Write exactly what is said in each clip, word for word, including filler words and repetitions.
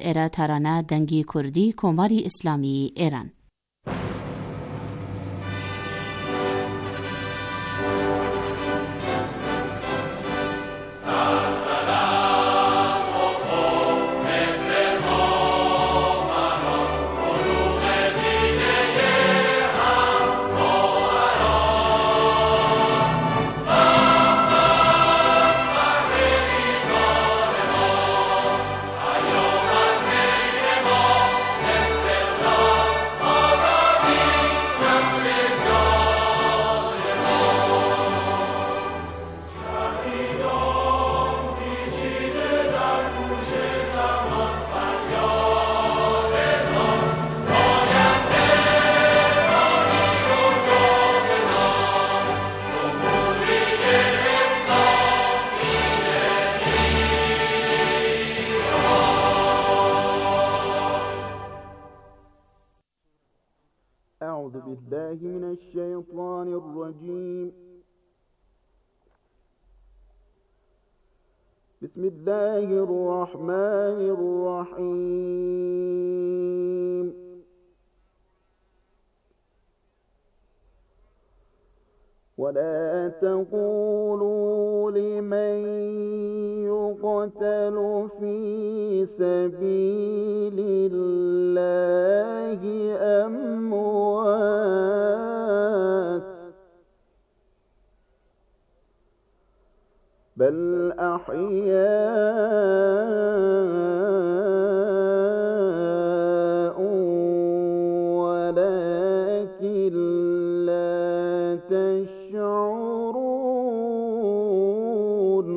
ایره ترانه دنگی کردی کماری اسلامی ایران. أعوذ بالله من الشيطان الرجيم. بسم الله الرحمن الرحيم. ولا تقولوا لمن يقتل في سبيل الله أموات بل أحياء ولكن لا تشعرون.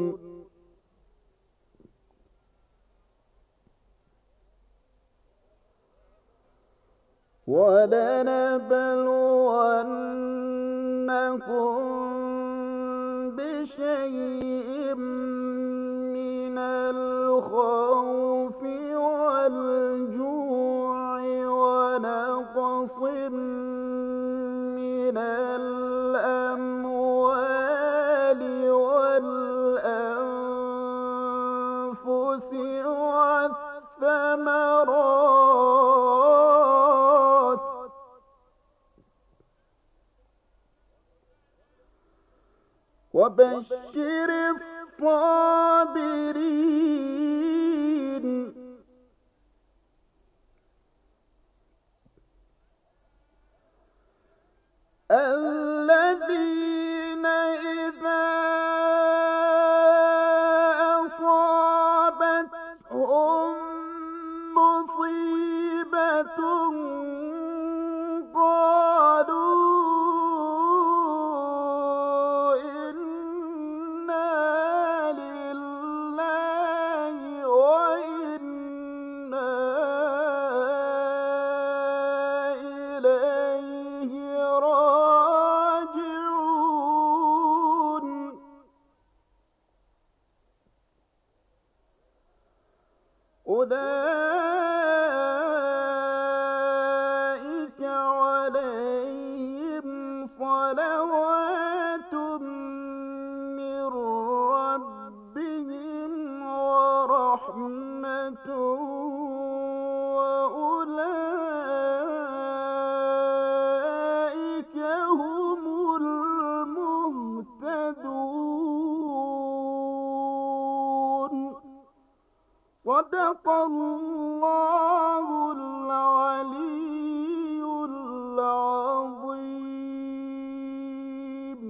ولنبلونكم بشيء من الخوف والجوع ونقص من الأموال والأنفس والثمرات وبشر الصابرين الذين إذا أصابتهم مصيبة أولئك عليهم صلوات من ربهم ورحمة وأولئك هم المهتدون. صدق الله العلي العظيم.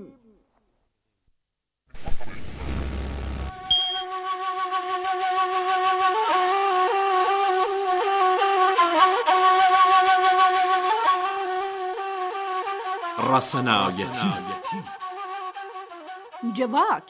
رسنایتی جواک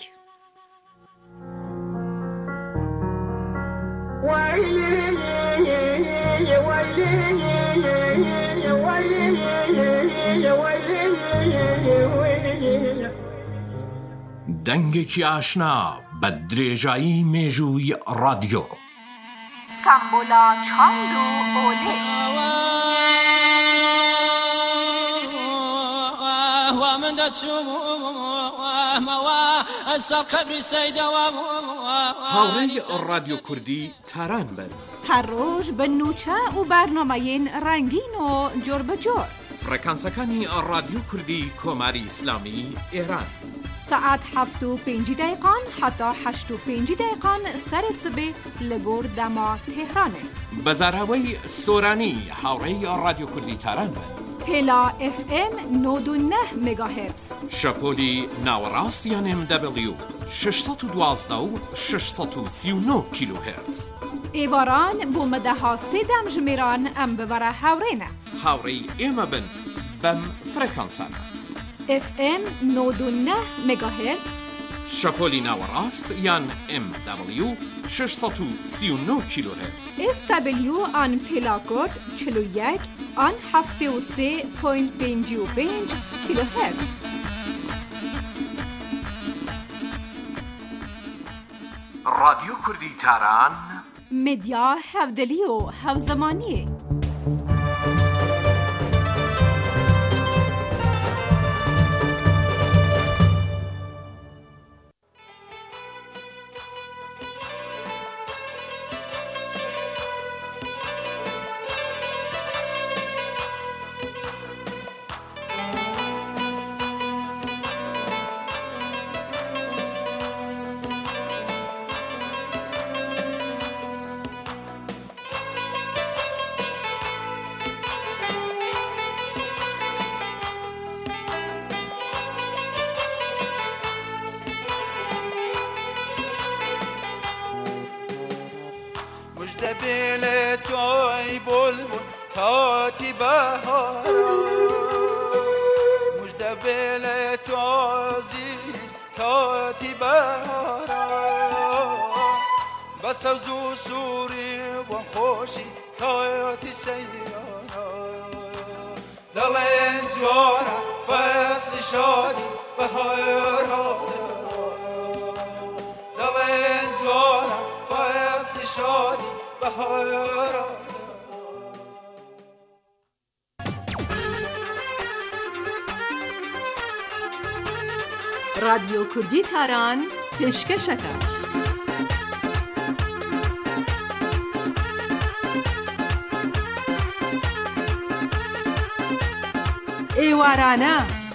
دەنگێکی ئاشنا بە درێژایی مێژووی رادیۆ. سامبولا چاند و ئۆلێ هاوڕێی رادیۆ کوردی تاران بن. هر روز به نوچه و برنامه‌ین رنگین و جور به جور. فرکانسەکانی رادیۆ کوردی کۆماری ئیسلامی ئێران. ساعت هفت و پنج دقیقان حتی هشت و پنج دقیقان سر سبه لگور دما تهرانه. بەزاراوەی سۆرانی هاوڕێی رادیۆ کوردی تاران بن. پلا اف ام نود و نه مگاهرتز. شەپۆلی ناوەڕاست یان ام دبلیو ششصد و دوازده و ششصد و سی و نه کیلوهرتز. ایواران بو مده ها سیدم جمیران ام ببره هاورینه. هاوڕێی ئێمە بن بەم فرەکانسانە. اف ام نود و نه مگاهرتز. شەپۆلی ناوەڕاست یان ام دبلیو ششصد و سی و نه کیلوهرتز. اس دبلیو آن پلاکود چهل و یک آن هفته و سه پوینت پنج و پنج کیلوهرتز. رادیۆ کوردی تاران مدیا هفدلی و هفزمانیه. دبیل توی بلبل تاتی بهارا مجد دبیل تو عزیز تاتی بهارا بس وزو سوری و خوشی تاتی سیارا دلین جوانا فصل شادی بهارا دلین جوانا فصل شادی بهارا. رادیۆ کوردی تاران پێشکەشەکە. ئێوارانە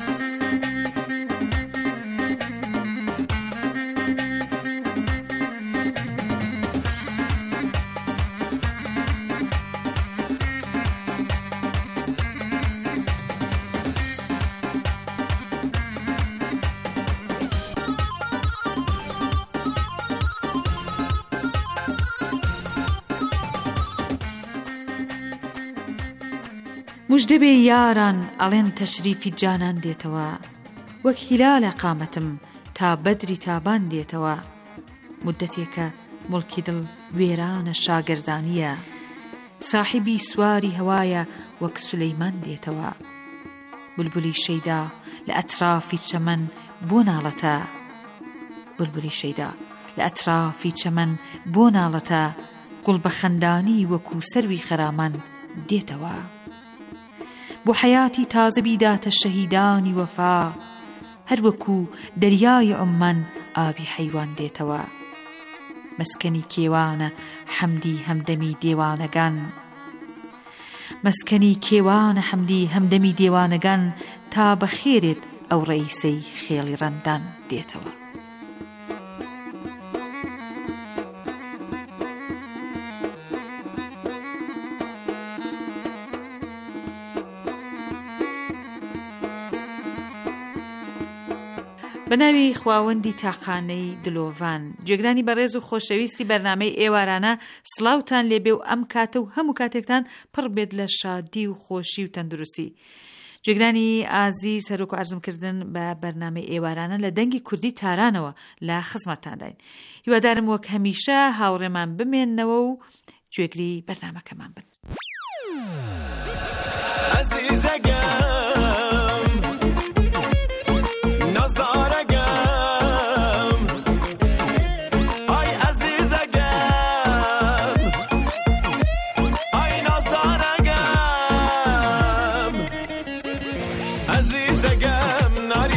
مژدەبێ یاران ئەڵێن تەشریفی جانان دێتەوە وەک هیلالە قامەتم تا بەدری تابان دێتەوە مدەتێکە مڵکی دڵ وێرانە شاگردانیە ساحیبی سواری هەوایە وەک سولەیمان دێتەوە بولبولی شەیدا لە ئەترافی چەمەن بۆ ناڵەتە بولبولی شەیدا لە ئەترافی چەمەن بۆ ناڵەتە گوڵ بە خەندانی وەکو سەروی خەرامان دێتەوە بۆ حەیاتی تازە بیداتە شەهیدانی وەفا هەر وەکو دەریای عومان ئابی حەیوان دێتەوە مەسکەنی کێوانە حەمدی هەمدەمی دێوانەگان مەسکەنی کێوانە حەمدی هەمدەمی دێوانەگان تا بە خێرێت ئەو ڕئیسەی خێڵی ڕەندان دێتەوە بەناوی خواوەندی تاقانەی دلۆڤان جێگرانی بەڕێز و خۆشەویستی بەرنامەی ئێوارانە سڵاوتان لێبێ و ئەم کاتە و هەموو کاتێکتان پڕ بێت لە شادی و خۆشی و تەندروستی جێگرانی ئازیز هەروەکو عەرزمکردن بە بەرنامەی ئێوارانە لە دەنگی کوردی تارانەوە لە خزمەتتانداین هیوادارم وەک هەمیشە هاوڕێمان بمێننەوە و گوێگری بەرنامەکەمان بن عزیزگم ناری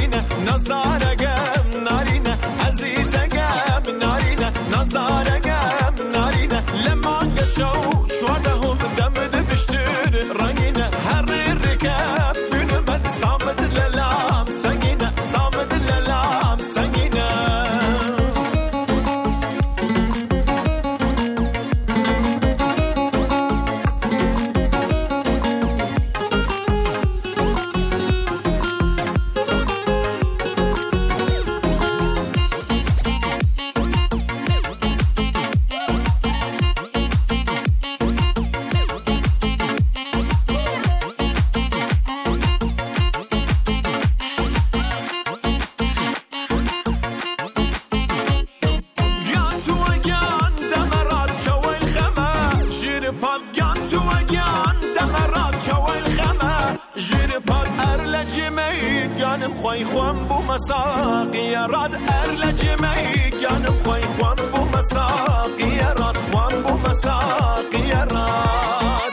جیر پاد ارلجمی گانم خوای خوام بو مساقی راد ارلجمی گانم خوای خوام بو مساقی راد خوام بو مساقی راد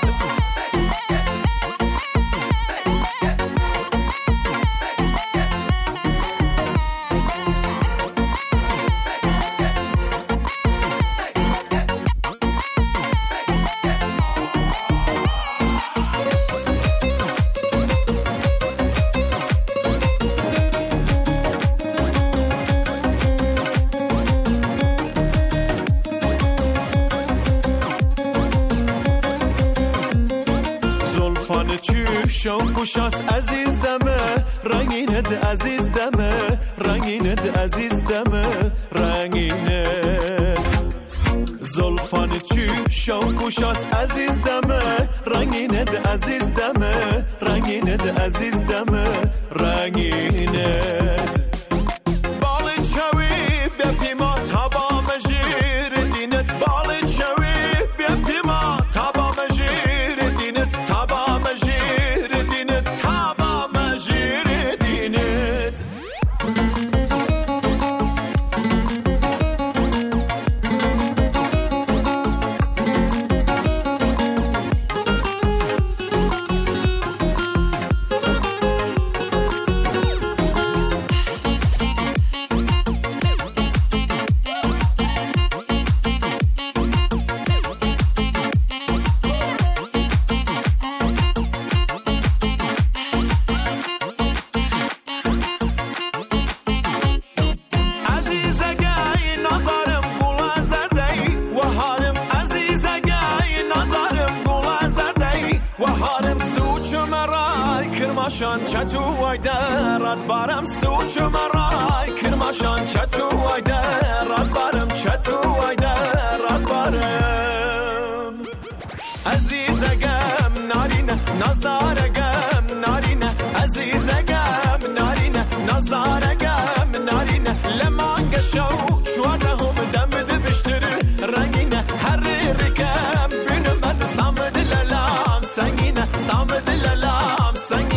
شوم پوشاس عزیز دمه رنگینت عزیز دمه رنگینت عزیز دمه رنگینت زلفان چی شوم پوشاس عزیز دمه رنگینت عزیز دمه رنگینت عزیز دمه رنگینت بالی چوی بپیما تابا مجیر دینت بالی چوی بپیما تابا مجیر دینت تابا مجیر کرماشان چتو وای درات بارم سوچ مرای کرماشان چتو وای درات بارم چتو وای درات بارم عزیزگم نارینه نازدارگم نارینه عزیزگم نارینه نازدارگم نارینه لمانگ شو شواده هم دم دبشتر رنگینه هر رکم بینم بد سامد للام سنگینه سامد للام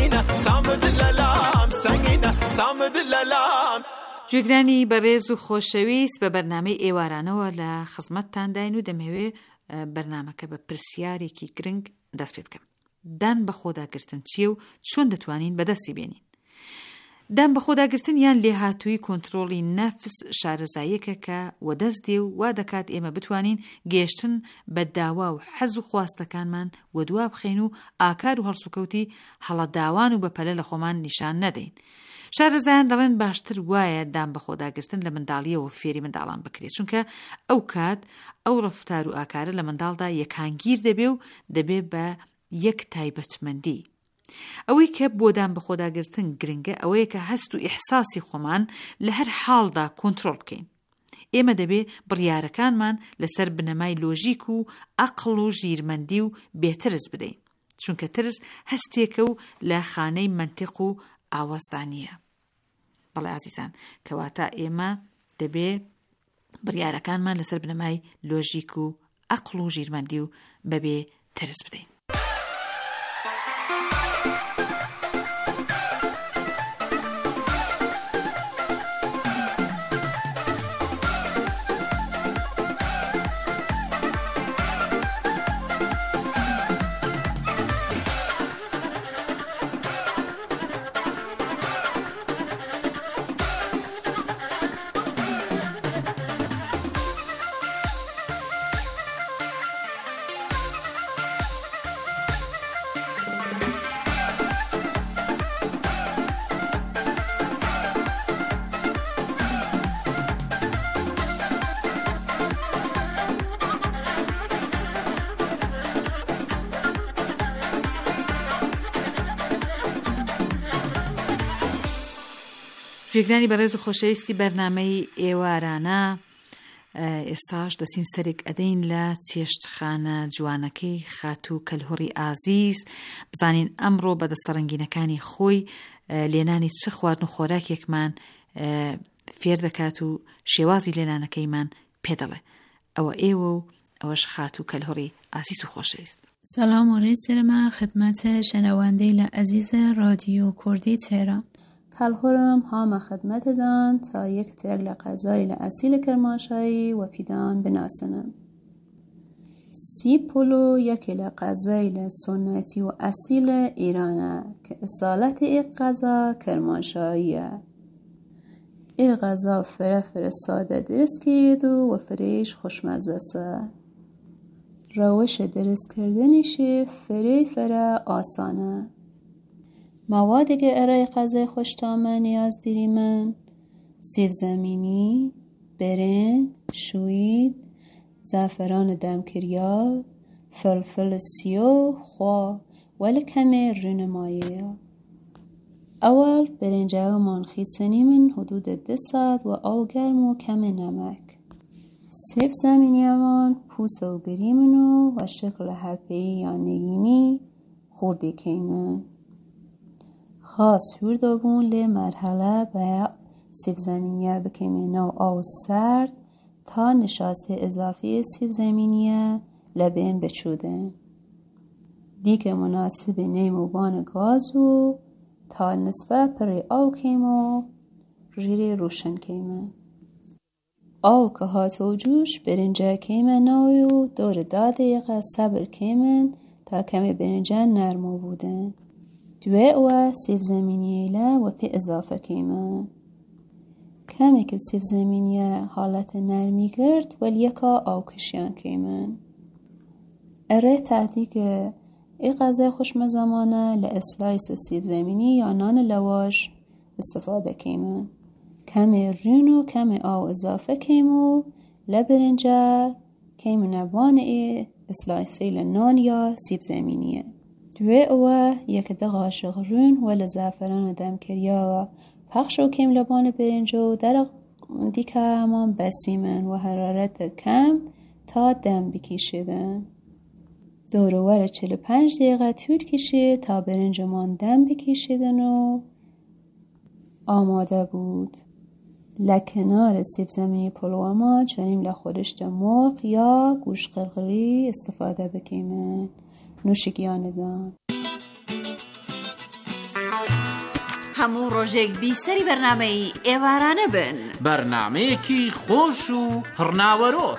گوێگرانی بەڕێز و خۆشەویست بە بەرنامەی ئێوارانەوە لە خزمەتتان داین و دەمەوێ بەرنامەکە بە پرسیارێکی گرنگ دەست پێ بکەم. دان بە خۆداگرتن چییە و چۆن دەتوانین بەدەستی بێنین؟ دان بە خۆداگرتن یان لێهاتووی کۆنتڕۆڵی نەفس شارەزاییەکە کە وەدەست دێ و وا دەکات ئێمە بتوانین گەیشتن بە داوا و حەز و خواستەکانمان وەدوا بخەین و ئاکار و هەڵسوکەوتی هەڵەداوان و بەپەلە لە خۆمان نیشان نەدەین. شارەزایان دەڵێن باشتر وایە دان بە خۆداگرتن لە منداڵیەوە فێری منداڵان بکرێت، چونکە ئەو کات ئەو ڕەفتار و ئاکارە لە منداڵدا یەکانگیر دەبێ و دەبێ بە یەک تایبەتمەندی. ئەوەی کە بۆ دان بە خۆداگرتن گرنگە ئەوەیە کە هەست و ئیحساسی خۆمان لە هەر حاڵدا کۆنتڕۆڵ بکەین. ئێمە دەبێ بڕیارەکانمان لەسەر بنەمای لۆژیک و عەقڵ و ژیرمەندی و بێترس بدەین، چونکە ترس هەستێکە و لە خانەی منتیق و ئاوازدانیە. بەڵێ عزیزان کەواتە ئێمە دەبێ بڕیارەکانمان لەسەر بنەمای لۆژیک و عەقڵ و ژیرمەندی و بەبێ ترس بدەین. گوێگرانی بەڕێز و خۆشەویستی بەرنامەی ئێوارانە، ئێستاش دەچین سەرێک ئەدەین لە چێشتخانە جوانەکەی خاتوو کەلهوڕی ئازیز، بزانین ئەمڕۆ بەدەستە ڕەنگینەکانی خۆی لێنانی چ خواردن و خۆراکێکمان فێر دەکات و شێوازی لێنانەکەیمان پێدەڵێ. ئەوە ئێوە و ئەوەش خاتوو کەلهوڕی ئازیز و خۆشەویست. سلام و ریسرما خدمت شنوانده عزیز رادیو کردی تهران. کلهورم ها خدمت دان تا یک ترگل غذایی اصیل کرمانشاهی و پیدان بناسنم. سی پلو یک غذایی سنتی و اصیل ایرانه که اصالت این غذا کرمانشاهیه. این غذا فره فره ساده درست کرد و فریش خوشمزه سه. روش درست کردنش فره فره آسانه. موادی که ارائه غذای خوش‌طعمه نیاز داریم: سیب زمینی، برنج، شوید، زعفران دمکریا، فلفل سیاه، خوا ولی کمی رون مایه. اول برنجه‌مان خیسنیم حدود ده ساعت و آب گرم و کم نمک. سیب زمینی‌مان پوست و گریمونو و شکل هپه‌ای یا نگینی خورده کیمن. خاص هردابون لی مرحله باید سیب زمینیه بکیمه نو آو سرد تا نشاست اضافی سیب زمینیه لبین بچوده. دیگه مناسب نیموبان گازو تا نسبت پر آو کیمو ریری روشن کیمه. آو که هاتو جوش برنجه کیمه نویو دور داده دقیقه صبر کیمن تا کمی برنجه نرمو بودن. دوی و سیب زمینیه و پی اضافه کیمن. کمی که سیب زمینیه حالت نرمی گرد ولی یکا آو کشیان کیمن. اره تحتی که ای غذای خوشمزمانه لاسلایس سیب زمینی یا نان لواش استفاده کیمن. کمی رون و کمی آو اضافه کیمو لبرنجه کمی نبان ای اسلایسی لنان یا سیب زمینیه. دوی او یک ده قاشق رون و زعفران دمکریا پخش و کم لبان برنجو در دیگه همان بسیمن و حرارت کم تا دم بکشیدن. دورور چهل و پنج دقیقه طول کشید تا برنجمان دم بکشیدن و آماده بود. لکنار سیب زمینی پلو ما چنین لخورشت مرغ یا گوش قلقلی استفاده بکیمن. نوشیگیان دان. همون روژێک بیسەری بەرنامەی ئێوارانە بن. بەرنامەیەکی خۆش و پڕناوەرۆ.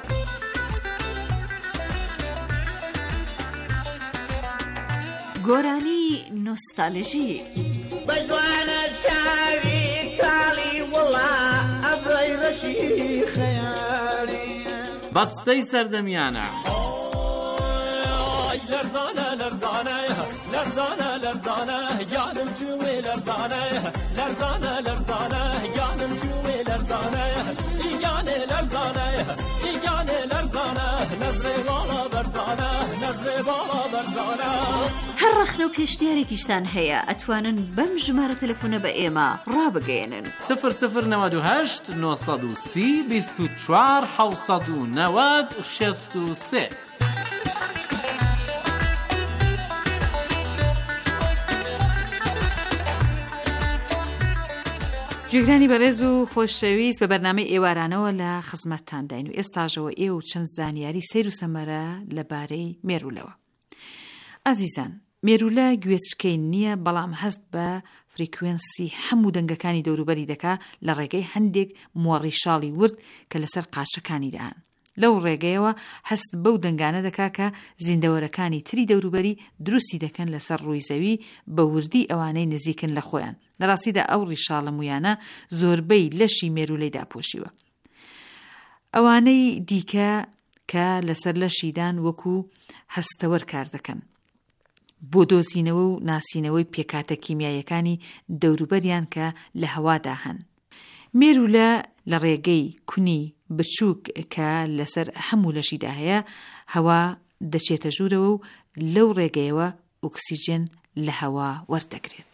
گۆرانی نۆستالژی. بەجوانە چاوی کاڵی وڵا ئەبڕی ڕەشی خەیاڵی بەستەی سەردەمیانە. لرزانه لرزانه لرزانه لرزانه جانم شوي لرزانه لرزانه لرزانه جانم شوي لرزانه ایگانه لرزانه ایگانه لرزانه نظر بالا برزانه نظر بالا برزانه. هەر ڕەخنە و پێشنیارێکیشتان هەیە ئەتوانن بەم ژمارە تەلەفۆنە بە ئێمە ڕابگەێنن. صفر صفر نود و هشت نۆسەد و سی بیست و چوار حەوسەد و نەوەد شەست و سێ. جێگرانی بەڕێز و خۆشەویست بە بەرنامەی ئێوارانەوە لە خزمەتتان داین و ئێستاژەوە ئێوە و چەند زانیاری سیر و سەمەرە لەبارەی مێرولەوە. ئازیزان، مێرولە گوێچکەی نییە بەڵام هەست بە فریکوێنسی هەموو دەنگەکانی دەوروبەری دەکا لە ڕێگەی هەندێک مۆڕی شاڵی ورد کە لەسەر قاشەکانی داهان. لەو ڕێگەیەوە هەست بەو دەنگانە دەکا کە زیندەوەرەکانی تری دەوروبەری دروستی دەکەن لەسەر ڕووی زەوی بە وردی ئەوانەی نزیکن لە خۆیان. لەڕاستیدا ئەو ڕیشاڵە مویانە زۆربەی لەشی مێرولەی داپۆشیوە. ئەوانەی دیکە کە لەسەر لەشیدان وەکو هەستەوەر کار دەکەن بۆ دۆزینەوە و ناسینەوەی پێکاتە کیمیایەکانی دەوروبەریان کە لە هەوادا هەن. مێرولە لە ڕێگەی کونی بچووک کە لەسەر هەموو لەشیدا هەیە هەوا دەچێتە ژوورەوە و لەو ڕێگەیەوە ئۆکسیجن لە هەوا وەردەگرێت.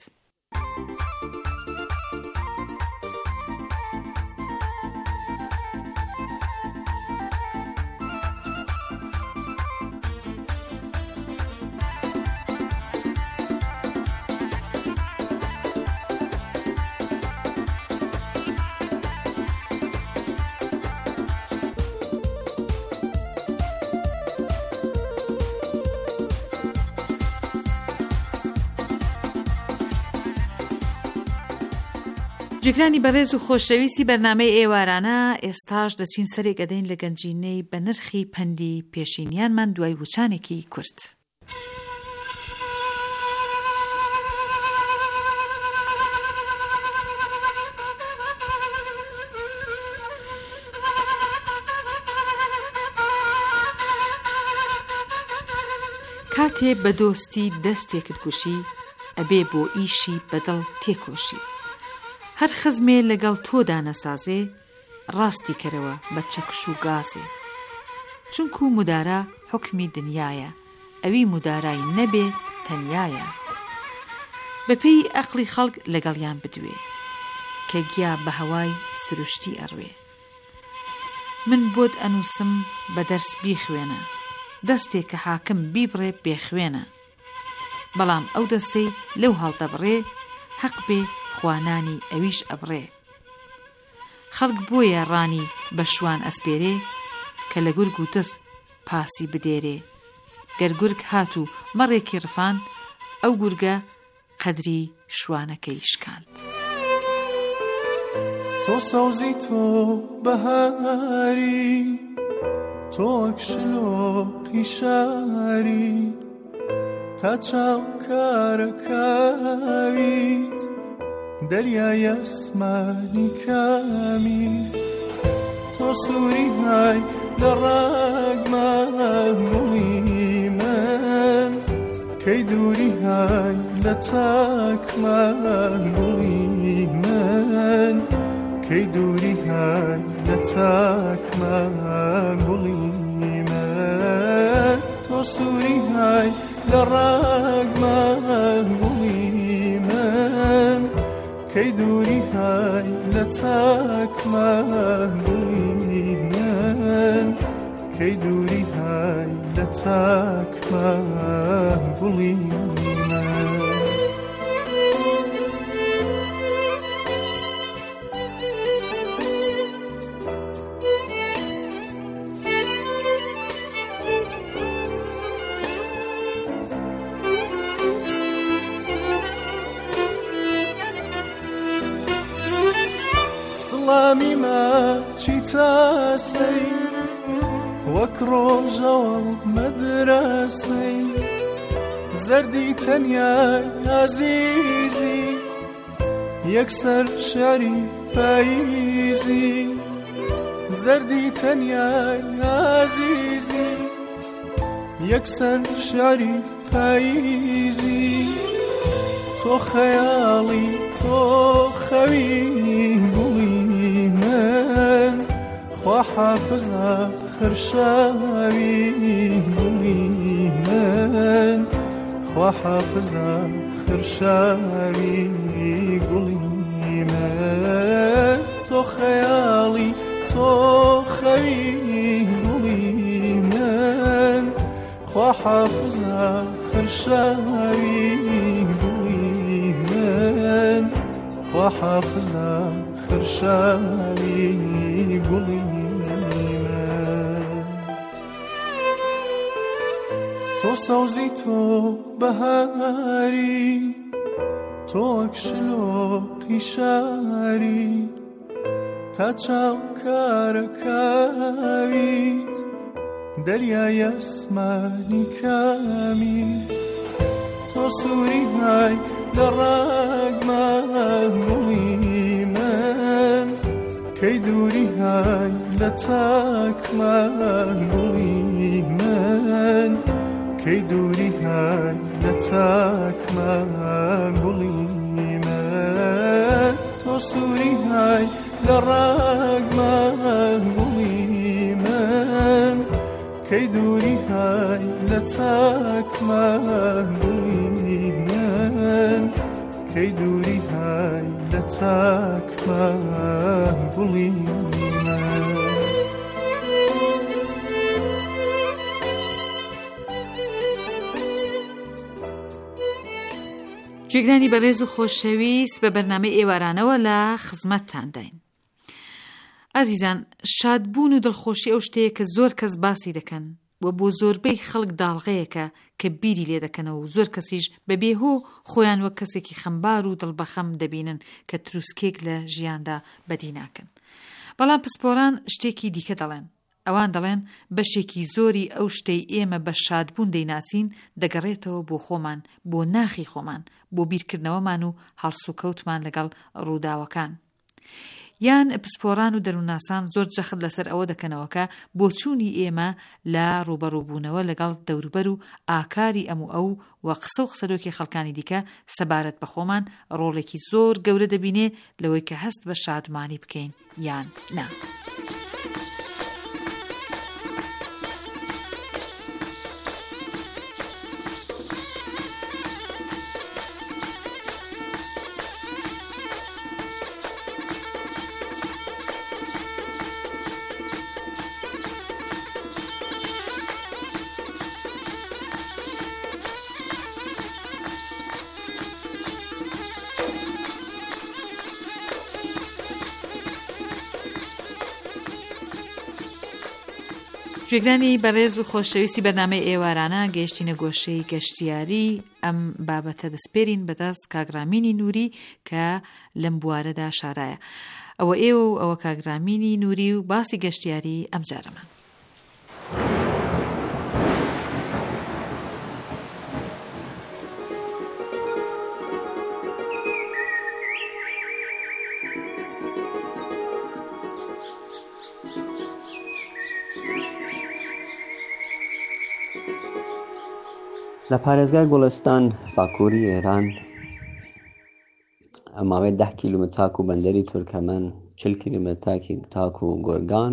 جگرانی بەڕێز و خۆشەویستی بەرنامەی ئێوارانە ئێستاش دەچین سەرێک ئەدەین لە گەنجینەی بە نرخی پەندی پێشینیانمان دوای وچانێکی کورت. کاتێ بە دۆستی دەستێکت کوشی ئەبێ بۆ ئیشی بەدڵ تێکۆشی. هەر خزمێ لەگەڵ تۆدا نەسازێ ڕاستی کەرەوە بە چەکش و گازێ. چونکو مودارە حکمی دنیایە، ئەوی مودارای نەبێ تەنیایە. بەپێی ئەقلی خەڵک لەگەڵیان بدوێ کە گیا بە هەوای سروشتی ئەڕوێ. من بۆت ئەنووسم بە دەرس بیخوێنە، دەستێک کە حاکم بیبڕێ بێخوێنە. بەڵام ئەو دەستەی لەو هەڵدەبڕێ حەق بێ خوانانی ئەویش ئەبڕێ. خەڵک بۆیە ڕانی بە شوان ئەسپێرێ کە لە گورگ و دەست پاسی بدێرێ. گەر گورگ هات و مەڕێکی ڕفاند ئەو گورگە قەدری شوانەکەی شکاند. تۆ سەوزی تۆ بەهاری، تۆ ئەکشلۆقی شاری، تا چاو کارەکاویت دەریای ئەسمانی کامیت. تۆ سووری های لە ڕاگمان گوڵی من، کەی دووری های لە تاکمان گوڵی من، کەی دووری های لە تاکمان گوڵی من. تۆ سووری های لە ڕاگمان گوڵی من، کەی دووری های لە تاکمان گوڵی من، کەی دووری های لە تاکمان گوڵی من. سڵامی ماچی تاسەی وەک ڕۆژەوە مەدرەسەی، زەردی تەنیای عەزیزی یەکسەر شاری پاییزی. زەردی تەنیای عەزیزی یەکسەر شاری پاییزی. تۆ خەیاڵی تۆ خەوی گوڵی من، خوا حافظە خرشاوی گوڵی من، خوا حافظە خرشاوی گوڵی من. تۆ خەیاڵی تۆ خەوی گوڵی من، خوا حافظە خرشاوی گوڵی من، خوا حافظە خرشاوی گوڵی من. تۆ سەوزی تۆ بەهاری، تۆ ئەکشلۆقی شاری، تا چاو کارەکاویت دەریای ئەسمانی کامیت. تۆ سووری های لە ڕاگمان گوڵی من، کەی دووری های لە تاکمان گوڵی من، کەی دووری های لە تاکمان گوڵی من. تۆ سووری های لە ڕاگمان گوڵی من، کەی دووری های لە تاکمان گوڵی من، کەی دووری های لە تاکمان گوڵی من. جێگرانی بەڕێز و خۆشەویست بە بەرنامەی ئێوارانەوە لە خزمەتتان داین. ئازیزان، شادبوون و دڵخۆشی ئەو شتەیە کە زۆر کەس باسی دەکەن، و بۆ زۆربەی خەڵک داڵغەیەکە کە بیری لێ دەکەنەوە و زۆر کەسیش بەبێهۆ خۆیان وەک کەسێکی خەمبار و دڵبەخەم دەبینن کە تروسکێک لە ژیاندا بەدی ناکەن. بەڵام پسپۆران شتێکی دیکە دەڵێن. ئەوان دەڵێن بەشێکی زۆری ئەو شتەی ئێمە بە شادبوون دەیناسین دەگەڕێتەوە بۆ خۆمان، بۆ ناخی خۆمان، بۆ بیرکردنەوەمان و هەڵسوکەوتمان لەگەڵ ڕووداوەکان. یان پسپۆران و دەرووناسان زۆر جەخت لەسەر ئەوە دەکەنەوە کە بۆ چوونی ئێمە لە ڕوبەڕووبوونەوە لەگەڵ دەوروبەر و ئاکاری ئەم و ئەو و قسە و قسەلۆکی خەڵکانی دیکە سەبارەت بە خۆمان ڕۆڵێکی زۆر گەورە دەبینێ لەوەی کە هەست بە شادمانی بکەین یان نا. گوێگرانی بەڕێز و خۆشەویستی بەرنامەی ئێوارانە گەیشتینە گۆشەی گەشتیاری. ئەم بابەتە دەسپێرین بەدەست کاگرامینی نووری کە لەم بوارەدا شارایە. ئەوە ئێوە و ئەوە کاگرامینی نووری و باسی گەشتیاری ئەم جارەمان. لە پارێزگای گوڵستان باکووری ئێران ئەماوەی ده کیلومتر تاک و بەندەری تورکەمەن، چل کیلومتر تاکی تاک و گۆرگان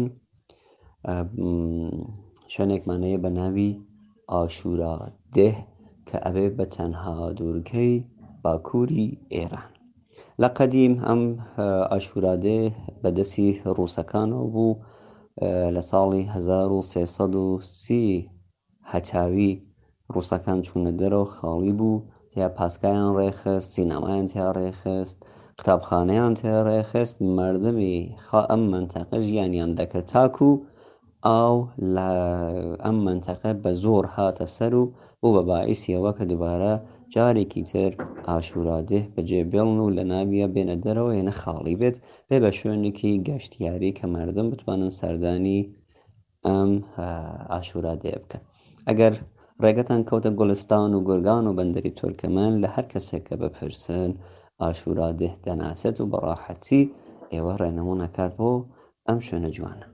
شوێنێکمانەیە بە ناوی ئاشورا دێ کە ئەبێ بە تەنها دوورگەی باکووری ئێران. لە قەدیم ئەم ئاشورا دێ بەدەستی ڕووسەکانەوە بوو. لە ساڵی هەزار و سێسەد و سی هەتاوی ڕووسەکان چوونە دەرەوە، خاڵی بوو، تیا پاسکایان ڕێخست، سینەمایان تیا ڕێخست، قوتابخانەیان تیا ڕێخست. مردمی خا ئەم منتەقە ژیانیان دەکرد تاکو ئاو لە ئەم منتەقە بە زۆر هاتە سەر و بۆ بە باعیسیەوە کە دووبارە جارێکی تر ئاشورا دێ بەجێبێڵن و لە ناویە بێنە دەرەوە یەنە خاڵی بێت بێ بە شوێنێکی گەشتیاری کە مردم بتوانن سەردانی ئەم ئاشورا دێ بکەن. ئەگەر ڕێگەتان کەوتە گوڵستان و گۆرگان و بەندەری تورکەمەن لە هەر کەسێکە بپرسن ئاشورا دێ دەناسێت و بەڕاحەتی ئێوە ڕێنەمونەکات بۆ ئەم شوێنە جوانە.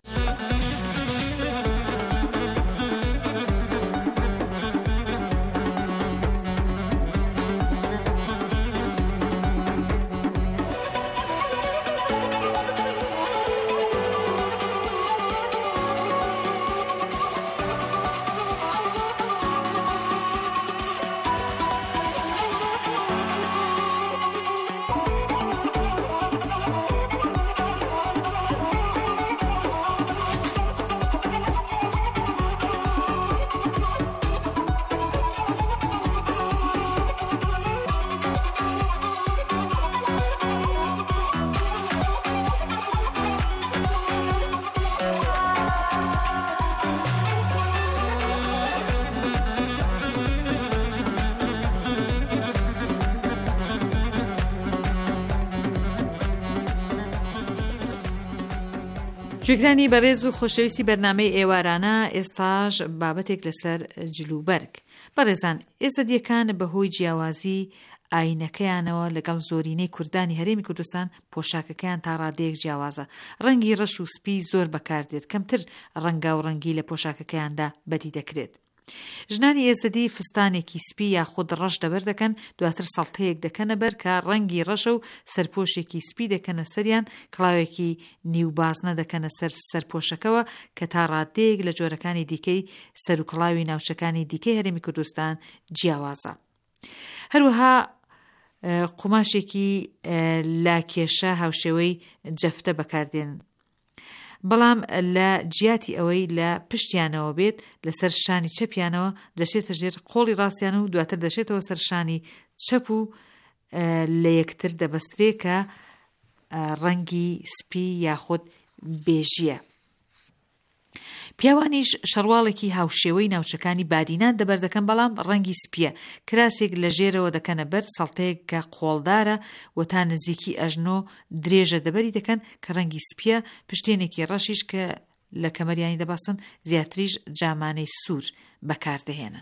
گوێگرانی بەڕێز و خۆشەویستی بەرنامەی ئێوارانە ئێستاش بابەتێک لەسەر جلوبەرگ. بەڕێزان، ئێزەدیەکان بەهۆی جیاوازی ئاینەکەیانەوە لەگەڵ زۆرینەی کوردانی هەرێمی کوردستان پۆشاکەکەیان تا ڕادەیەک جیاوازە. ڕەنگی ڕەش و سپی زۆر بەکاردێت، کەمتر ڕەنگا و ڕەنگی لە پۆشاکەکەیاندا بەدی دەکرێت. ژنانی ئێزەدی فستانێکی سپی یاخود ڕەش دەبەر دەکەن، دواتر سەڵتەیەک دەکەنە بەر کە ڕەنگی ڕەشە و سەرپۆشێکی سپی دەکەنە سەریان، کڵاوێکی نیوبازنە دەکەنە سەر سەرپۆشەکەوە کە تا ڕادەیەک لە جۆرەکانی دیکەی سەر و کڵاوی ناوچەکانی دیکەی هەرێمی کوردستان جیاوازە. هەروەها قوماشێکی لاکێشە هاوشێوەی جەفتە بەکاردێن، بەڵام لە جیاتی ئەوەی لە پشتیانەوە بێت لەسەر شانی چەپیانەوە دەشێتە ژێر قۆڵی ڕاستیان و دواتر دەشێتەوە سەر شانی چەپ و لە یەکتر دەبەسترێ کە ڕەنگی سپی یاخود بێژیە. پیاوانیش شەڕواڵێکی هاوشێوەی ناوچەکانی بادینان دەبەردەکەن، بەڵام ڕەنگی سپیە. کراسێک لە ژێرەوە دەکەنە بەر، سەڵتەیەک کە قۆڵدارە و تا نزیکی ئەژنۆ درێژە دەبەری دەکەن کە ڕەنگی سپیە، پشتێنێکی ڕەشیش کە لە کەمەریانی دەباستن، زیاتریش جامانەی سوور بەکاردەهێنن.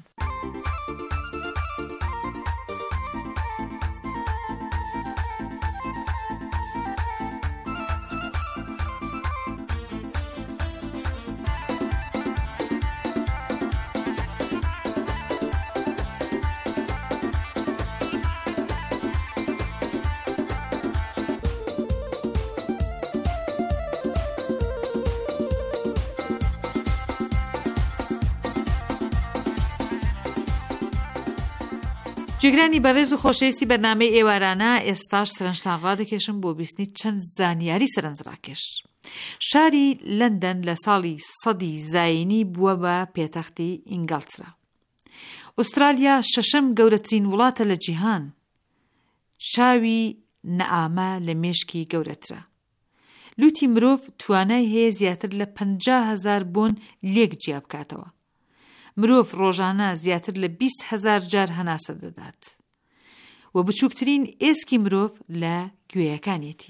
جێگرانی بەڕێز و خۆشەویستی بەرنامەی ئێوارانە، ئێستاش سەرنجتان ڕادەکێشم بۆ بیستنی چەند زانیاری سەرنجڕاکێش. شاری لەندەن لە ساڵی سەدی زاینی بووە بە پێتەختی ئینگلترا. ئوسترالیا شەشەم گەورەترین وڵاتە لە جیهان. چاوی نەئامە لە مێشکی گەورەترە. لوتی مرۆڤ توانای هەیە زیاتر لە پەنجا هەزار بۆن لێک جیا بکاتەوە. مرۆڤ ڕۆژانە زیاتر لە بیست هەزار جار هەناسە دەدات و بچووکترین ئێسکی مرۆڤ لە گوێیەکانێتی.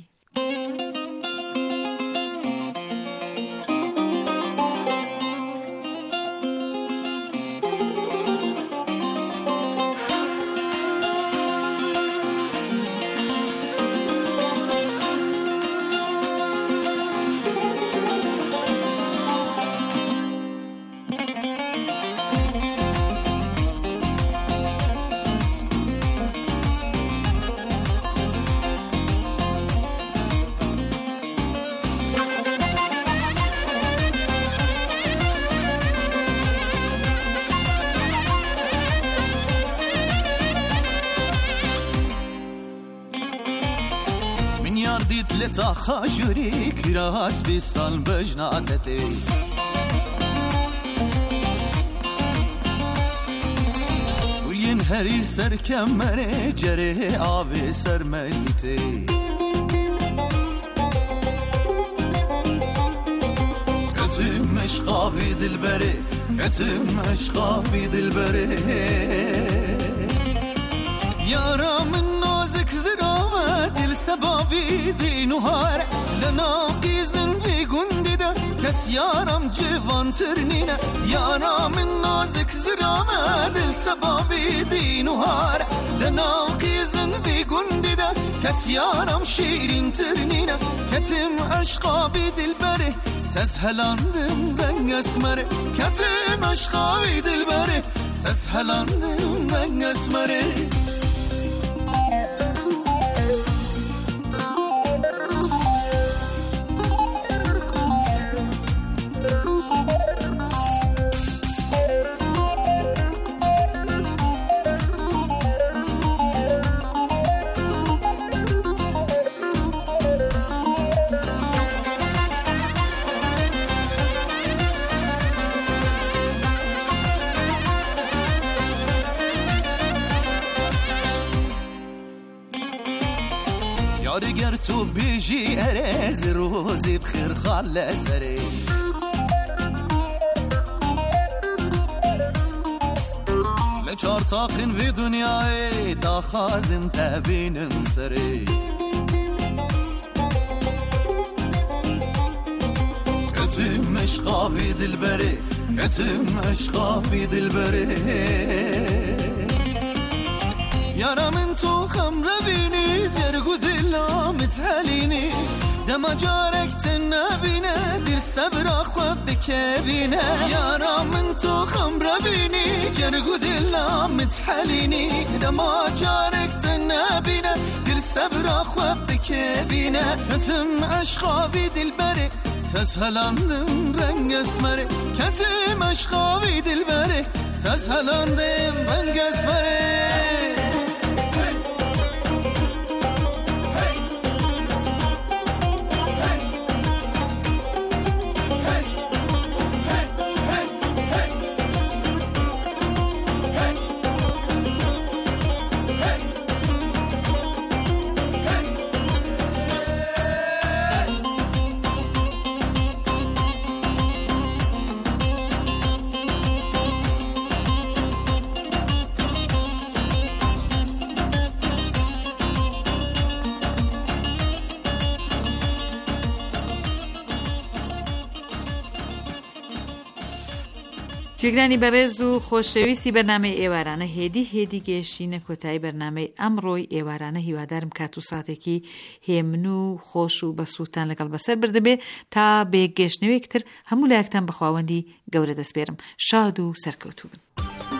تا خاجوری کراس بی سال بجنادتی وین هری سر کمره جره آوی سر ملیتی کتم اشقابی دل بره کتم اشقابی دل بره یارا من نازک زرامه دل سبابی دینوهار لناقیزن وی گندی ده کس یارم جوان ترنینه یارا من نازک زرامه دل سبابی دینوهار لناقیزن وی گندی ده کس یارم شیرین ترنینه کتم اشقابی دل بره تزهلاندم رنگ اسمره کتم اشقابی دل بره تزهلاندم رنگ اسمره اگر تو بیجی ارز روزی بخیر خاله سری لچار تاقین وی دنیای دا خازن تبینم سری کتم اشقابی دل بری کتم اشقابی دل بری یارا من تو خمره بینی درگو دلا متهلینی دما جارک تنبینه دل صبر خواب بکبینه یارا من تو خمره بینی درگو دلا متهلینی دما جارک تنبینه دل صبر خواب بکبینه کتم اشقابی دل بره تزهلاندم رنگ اسمره کتم اشقابی دل بره تزهلاندم رنگ اسمره جێگرانی بەڕێز و خۆشەویستی بەرنامەی ئێوارانە هێدی هێدی گەیشتینە کۆتایی بەرنامەی ئەمڕۆی ئێوارانە. هیوادارم کات و ساتێکی هێمن و خۆش و بەسووتان لەگەڵ بەسەر بردەبێ تا بێگەشتنەوەیەکتر هەموو لایەکتان بە خواوەندی گەورە دەسپێرم. شاد و سەرکەوتوو بن.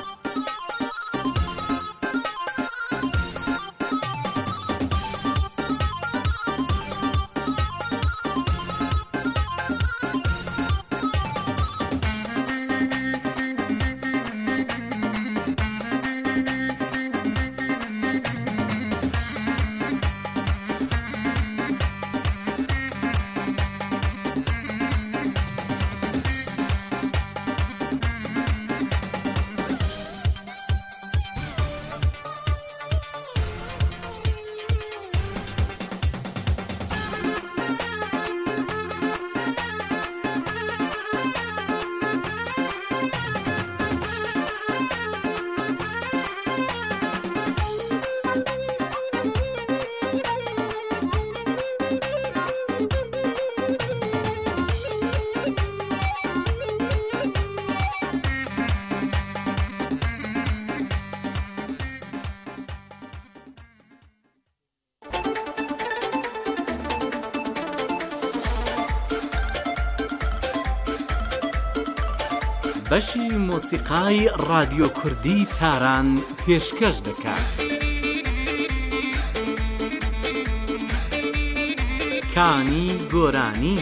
بەشی مۆسیقای رادیۆ کوردی تاران پێشکەش دەکات. کانی گۆرانی.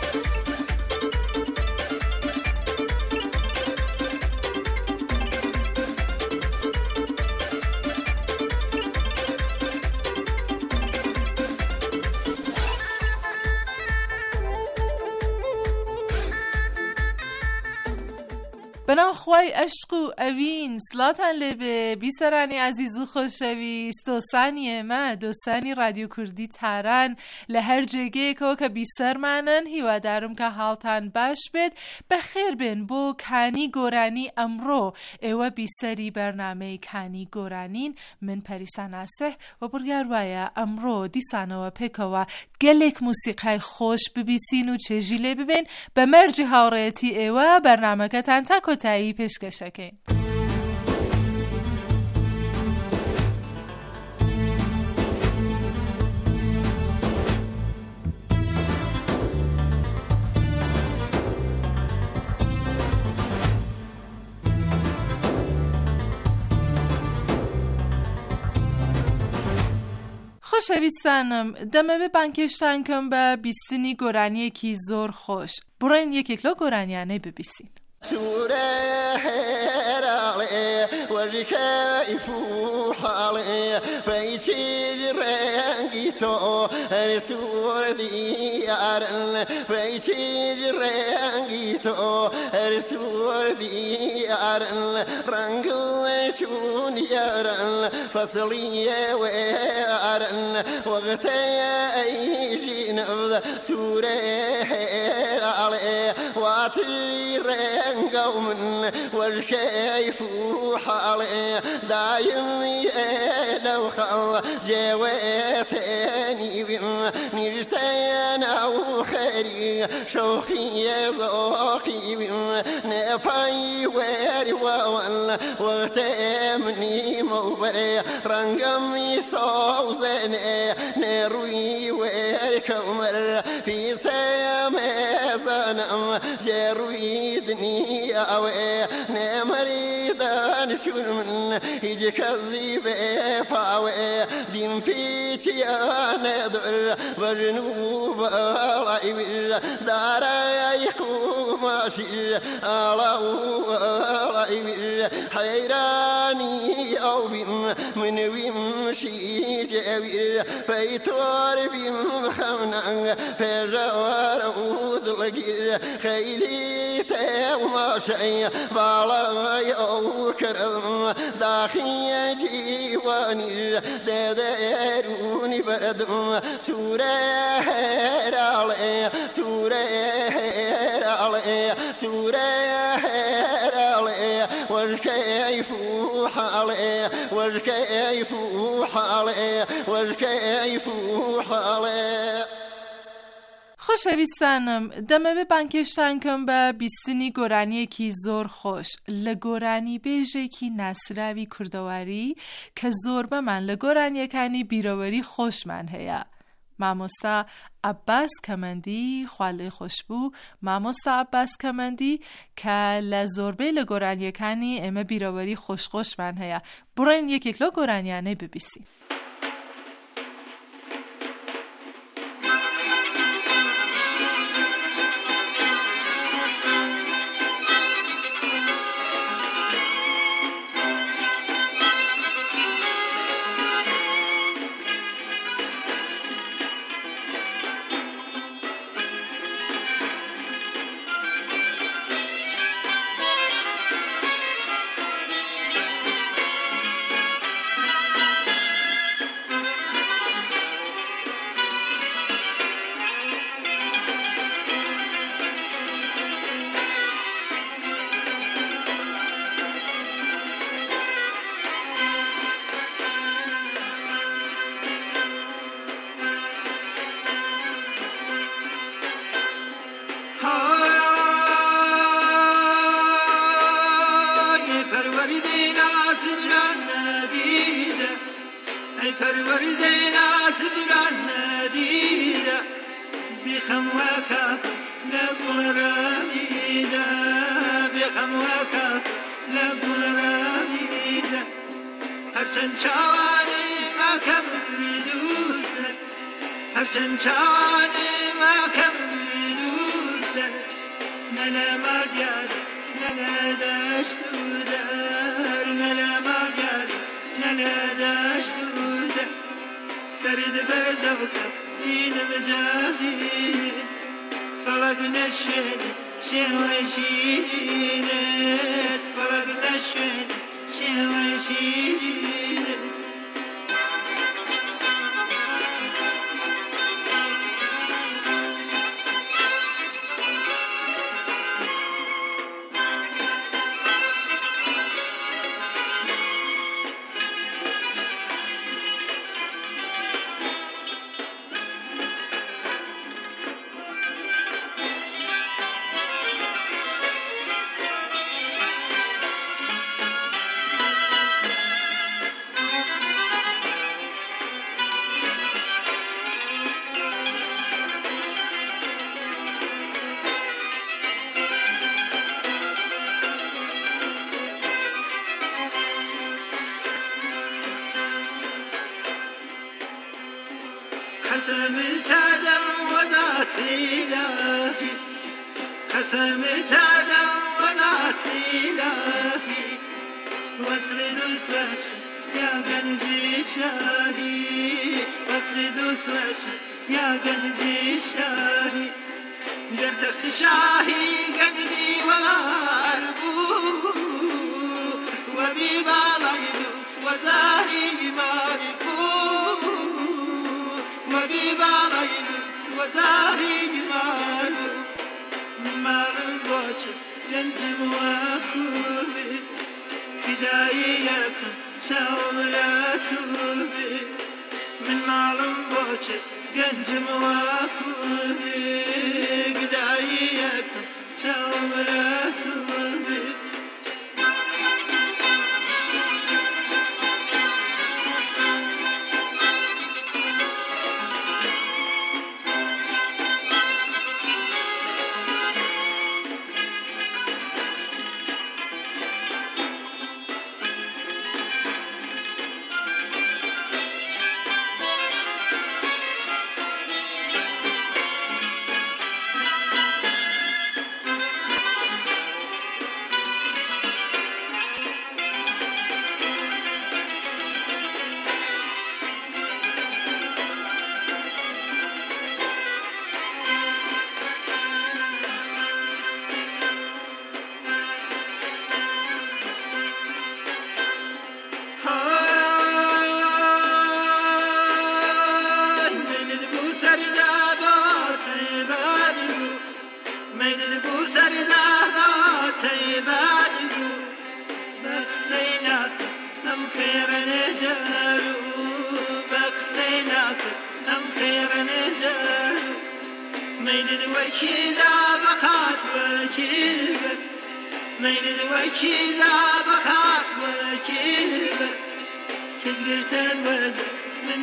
بەناو خوای عشق و ئەوین سڵاتان لێبێ بیسەرانی عەزیز و خۆشەویست، دۆستانی ئێمە دۆستانی رادیۆ کوردی تاران لە هەر جێگەیەکەوە کە بیسەرمانن. هیوادارم کە حاڵتان باش بێت، بەخێر بێن بۆ کانی گۆرانی ئەمڕۆ. ئێوە بیسەری بەرنامەی کانی گۆرانین. من پەریسان ئاسێح و بڕیار وایە ئەمڕۆ دیسانەوە پێکەوە گەلێک موسیقای خۆش ببیسین و چێژی لێ ببین. بە مەرجی هاوڕێتی ئێوە بەرنامەکەتان تا کۆتایی پێشکەشەکەین. خۆشەویستانم، دەمەوێ بانکێشتان کەم بە بیستنی گۆرانیەکی زۆر خۆش. بڕێن یەکێک لەو گۆرانیانەی ببیستین. سورة هرالي وجكيف حالي فيشيج رنجيتو رسول ديارن فيشيج رنجيتو رسول ديارن رنجل شون يارن فصلي وارن وقتي ايجي نبذ سورة هرالي واتري قوم والكيف حالي دايم لو خل جواتني بم نجتين أو خيري شوقي ذوقي بم نفاي واري وال وغتمني موري رنقمي صوزن نروي واري كمر في سما صنم جروي دني أوي نمريضان شون من يجي كذب فاوي دين فيتي أنا در وجنوب لايب دار يقوم ماشي الله لايب حيراني أو بيم من ويمشي جوير فيتور بيم خمنا فجوار ودلقير خيلي وما شيء بالا يوكرم داخي جيواني دادروني بردم سورة هرالي سورة هرالي سورة هرالي والكيف حالي والكيف حالي والكيف حالي. خۆشەویستانم دەمەوێت بانکێشتانکەم بە بیستنی گۆرانیەکی زۆر خۆش لە گۆرانی بێژێکی ناسراوی کوردەواری کە زۆر بەمان لە گۆرانیەکانی بیرەوەری خۆشمان هەیە. مامۆستا عەباس کەمەندی خوالێ خۆش بوو، مامۆستا عەباس کەمەندی کە لە زۆربەی لە گۆرانیەکانی ئێمە بیرەوەری خۆشخۆشمان هەیە. بڕۆین یەکێک لەو گۆرانیانەی ببیستین. الوكيلة بقات وكيلة من الوكيلة بقات وكيلة كدقت المجد من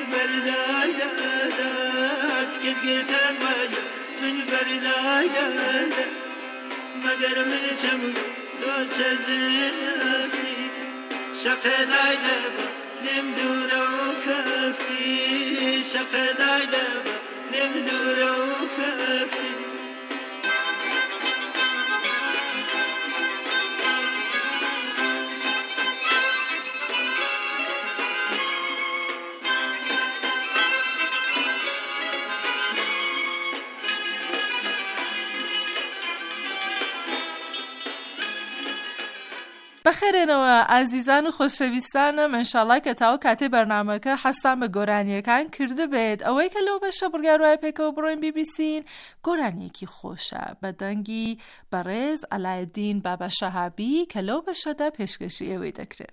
بردايات كدقت المجد من بردايات مگر من تمر لو تزيني شقد عيدب نمدور وكفي شقد عيدب نمدور وكفي بخێرێنەوە ئازیزان و خۆشەویستانم ئینشاڵڵا کە تاو کاتێ بەرنامەکە حەستان بە گۆرانیەکان کرده بێت ئەوەی کە لەو بەشە بڕیاروای پێکەوە بڕۆین بی بی سین گۆرانیەکی خۆشە بە دەنگی بەڕێز ئەلایەدین بابا شەهابی کە لەو بەشەدا پێشکەشی ئێوەی دەکرێت.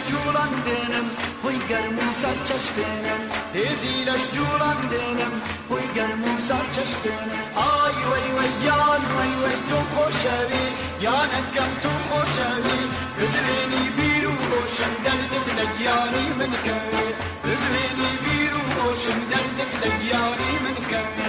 جولان دێنم هۆی گەرم و سەر چەشتێنم هێزی لەش جوڵان دێنم هۆی گەرم و سەر چەشتێنم ئای وەی وەی یان وەی وەی تۆ خۆشەوی یانەکەم تۆ خۆشەوی بزوێنی بیر و ڕۆشن دەردت لە گیانی من کەوێ بزوێنی بیر و ڕۆشن دەردت لە گیانی من کەوێ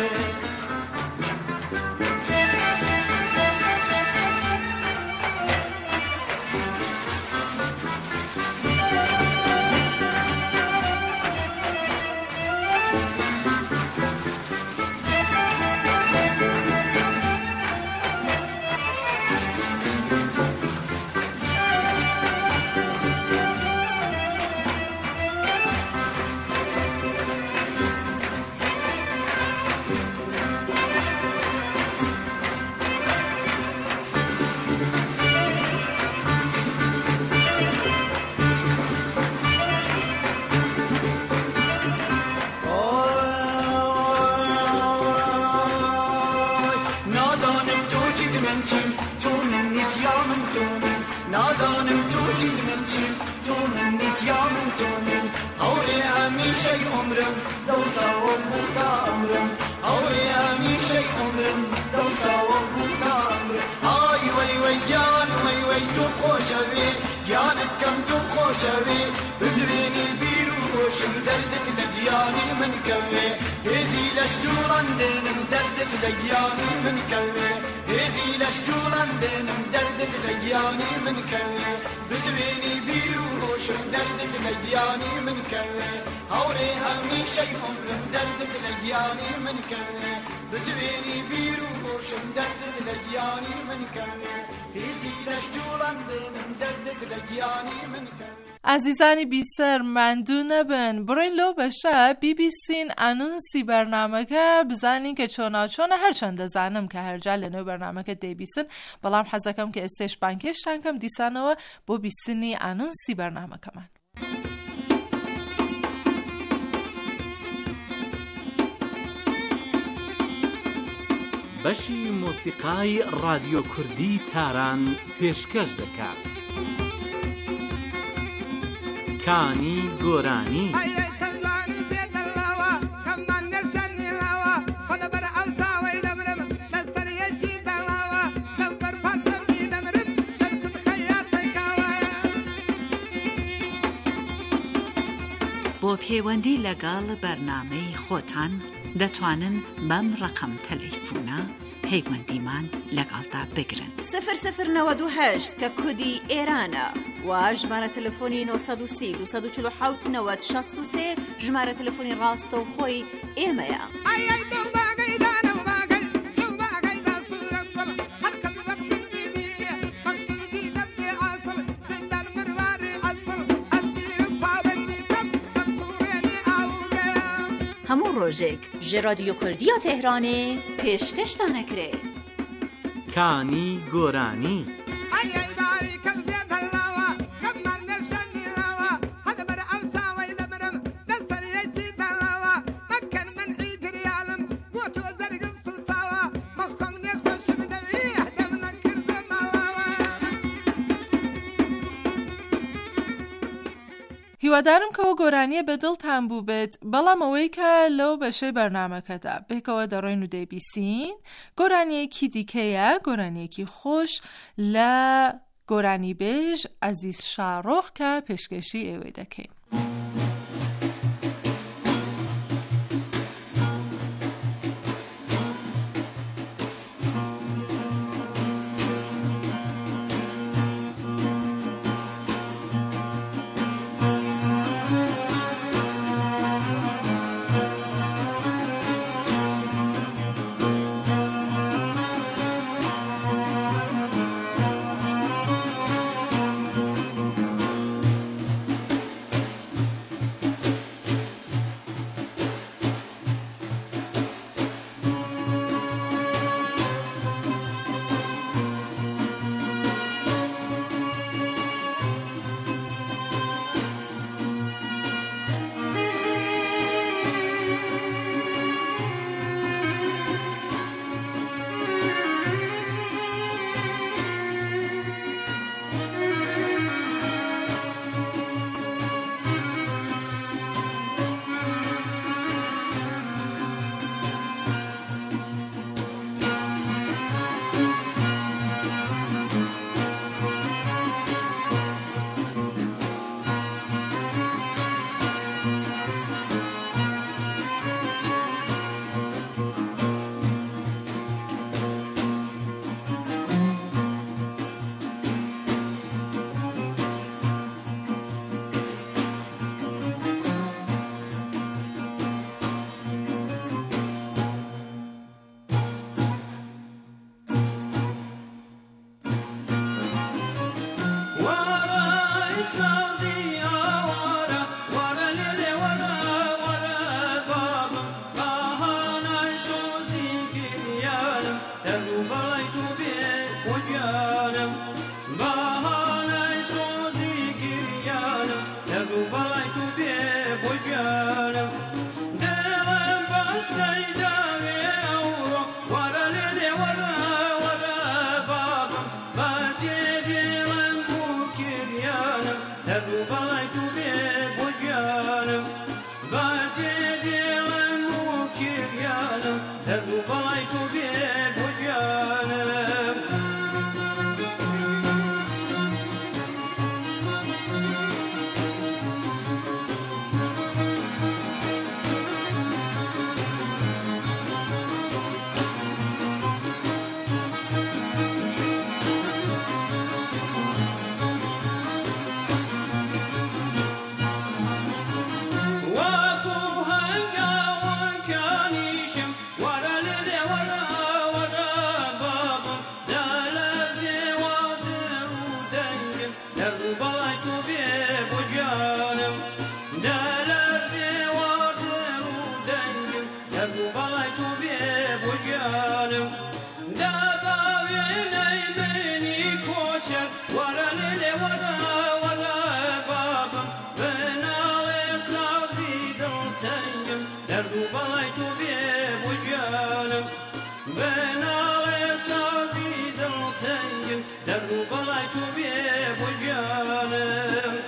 عزیزانی بیسر مندوو نەبن بڕۆین لەو بەشە بیبیسین ئەنونسی بەرنامەکە بزانین کە چۆناچۆنە هەرچەندە دەزانم کە هەرجا لەنێو بەرنامەکە دەیبیسن بەڵام حەزەکەم کە ئێستێش بانکێشتان کەم دیسانەوە بۆ بیستنی ئەنونسی بەرنامەکەمان. بەشی مۆسیقای رادیۆ کوردی تاران پێشکەش دەکات. کانی گۆرانی بۆ پەیوەندی لەگەڵ بەرنامەی خۆتان دەتوانن بەم ڕقم تەلەیفۆنە پەیوەندیمان لەگەڵدا بگرن. سفر سفر نەوەد و هەشت کە کودی ئێرانە و ژمارە تەلەفۆنی نۆ سەد و سی دوو سەد و چل و حەوت نەوەد شەست و سێ ژمارە تەلەفۆنی ڕاستە و خۆی ئێمەیە. هەموو ڕۆژێک ژە رادیۆ کوردیە تێهرانێ پێشکەشتانەکرێ. کانی گۆرانی هیوادارم کەەوە گۆرانیە بەدڵتان بوو بێت بەڵام ئەوەی کە لەو بەشەی بەرنامەکەدا بێکەوە دەڕۆین و دەیبیسین گۆرانیەکی دیکەیە گۆرانیەکی خۆش لە گۆرانی بێژ عەزیز شاڕۆخ کە پێشکەشی ئێوەی دەکەین. تنگم در رو بلای تو بێ بۆ جانم